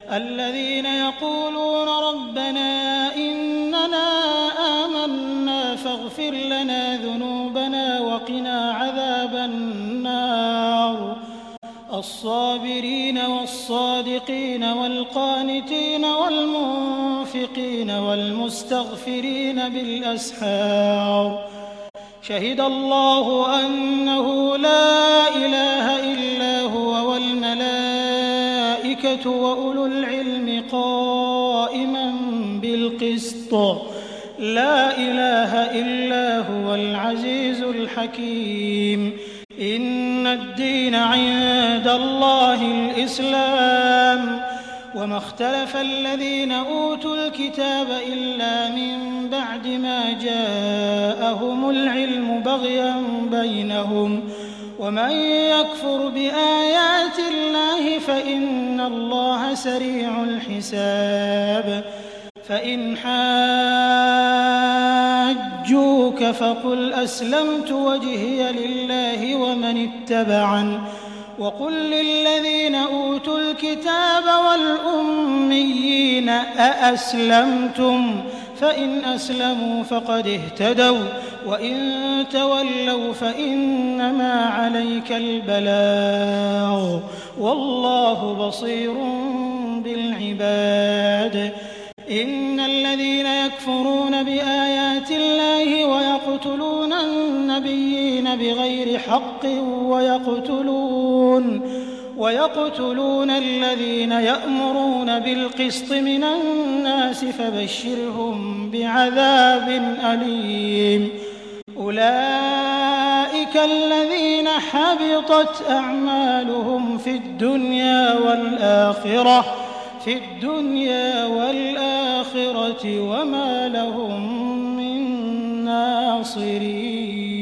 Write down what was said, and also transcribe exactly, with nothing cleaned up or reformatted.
الذين يقولون ربنا إننا آمنا فاغفر لنا ذنوبنا وقنا عذاب النار الصابرين والصادقين والقانتين والمنفقين والمستغفرين بالأسحار شهد الله أنه لا إله إلا هو والملائكة وأولو العلم قائما بالقسط لا إله إلا هو العزيز الحكيم إن الدين عند الله الإسلام وما اختلف الذين أوتوا الكتاب إلا من بعد ما جاءهم العلم بغيا بينهم ومن يكفر بآيات الله فإن الله سريع الحساب فإن حاجوك فقل أسلمت وجهي لله ومن اتبعن وقل للذين أوتوا الكتاب والأميين أأسلمتم فإن أسلموا فقد اهتدوا وإن تولوا فإنما عليك البلاغ والله بصير بالعباد إن الذين يكفرون بآيات الله ويقتلون النبيين بغير حق ويقتلون ويقتلون الذين يأمرون بالقسط من الناس فبشرهم بعذاب أليم أولئك الذين حبطت أعمالهم في الدنيا والآخرة في الدنيا والآخرة وما لهم من ناصرين.